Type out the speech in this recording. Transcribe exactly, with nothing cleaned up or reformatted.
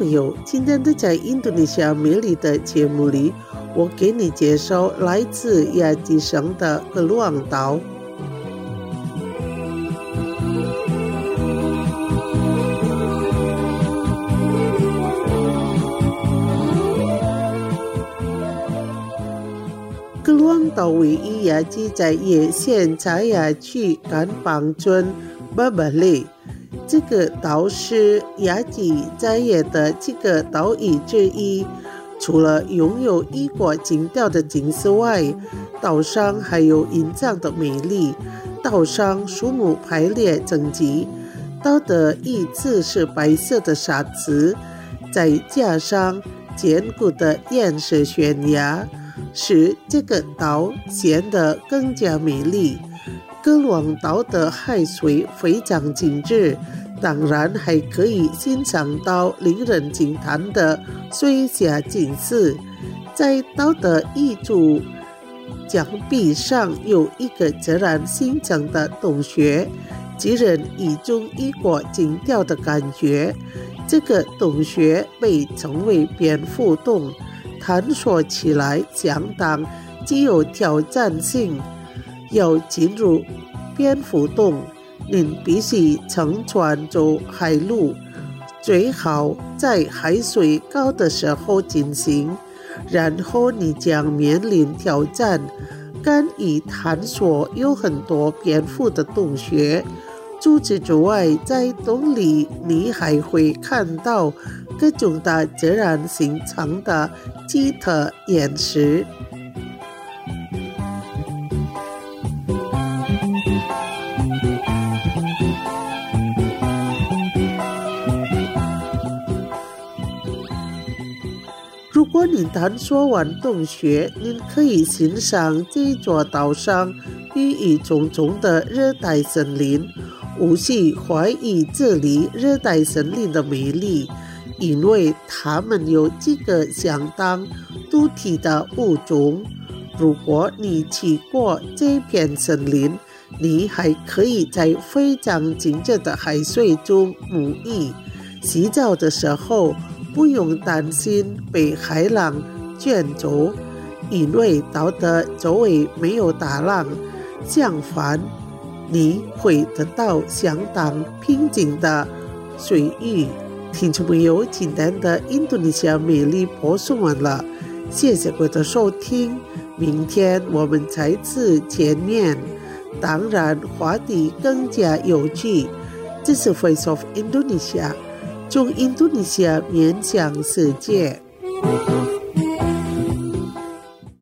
朋友，今天的在印度尼西亚美丽的节目里，我给你介绍来自亚吉省的格鲁昂岛。格鲁昂岛位于雅吉在叶县查雅区甘邦村巴巴类。这个岛是雅吉在野的几个岛屿之一，除了拥有异国情调的景色外，岛上还有隐藏的美丽。岛上树木排列整齐，岛的一侧是白色的沙子，再加上坚固的岩石悬崖，使这个岛显得更加美丽。格鲁昂岛的海水非常清澈，当然还可以欣赏到令人惊叹的水下景色。在岛的一处墙壁上有一个自然形成的洞穴，给人一种异国情调的感觉。这个洞穴被称为蝙蝠洞，探索起来相当具有挑战性。要进入蝙蝠洞，您必须乘船走海路，最好在海水高的时候进行，然后你将面临挑战。敢于探索有很多蝙蝠的洞穴，除此之外，在洞里你还会看到各种的自然形成的奇特岩石。如果你探索完洞穴，您可以欣赏这座岛上郁郁葱葱的热带森林。无需怀疑这里热带森林的美丽，因为它们有几个相当独特的物种。如果你去过这片森林，你还可以在非常清澈的海水中沐浴，洗澡的时候不用担心被海浪卷走，因为岛的周围没有大浪，相反，你会得到相当平静的水域。听众朋友，今天的印度尼西亚美丽播送完了，谢谢各位的收听，明天我们再次见面，当然话题更加有趣。这是 Voice of Indonesia， 从印度尼西亚面向世界。